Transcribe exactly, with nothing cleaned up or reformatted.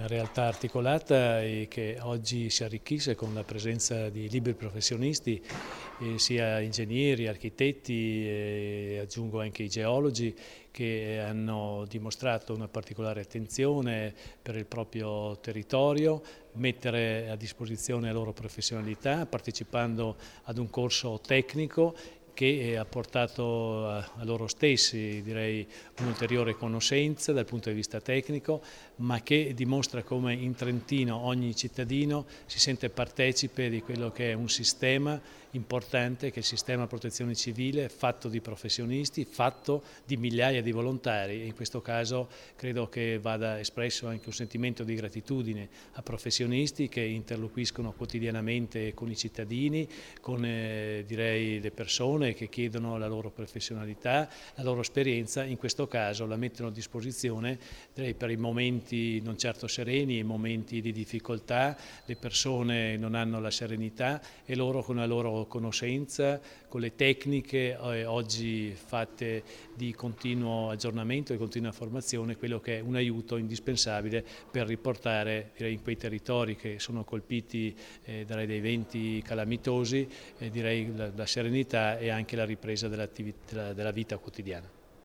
una realtà articolata e che oggi si arricchisce con la presenza di liberi professionisti, eh, sia ingegneri, architetti e aggiungo anche i geologi, che hanno dimostrato una particolare attenzione per il proprio territorio, mettere a disposizione la loro professionalità, partecipando ad un corso tecnico che ha portato a loro stessi, direi, un'ulteriore conoscenza dal punto di vista tecnico, ma che dimostra come in Trentino ogni cittadino si sente partecipe di quello che è un sistema importante, che è il sistema protezione civile, fatto di professionisti, fatto di migliaia di volontari, e in questo caso credo che vada espresso anche un sentimento di gratitudine a professionisti che interloquiscono quotidianamente con i cittadini, con eh, direi le persone che chiedono la loro professionalità, la loro esperienza, in questo caso la mettono a disposizione direi, per i momenti non certo sereni, i momenti di difficoltà, le persone non hanno la serenità e loro con la loro conoscenza, con le tecniche eh, oggi fatte di continuo aggiornamento e continua formazione, quello che è un aiuto indispensabile per riportare direi, in quei territori che sono colpiti eh, dai eventi calamitosi eh, direi la, la serenità e anche la ripresa della, della vita quotidiana.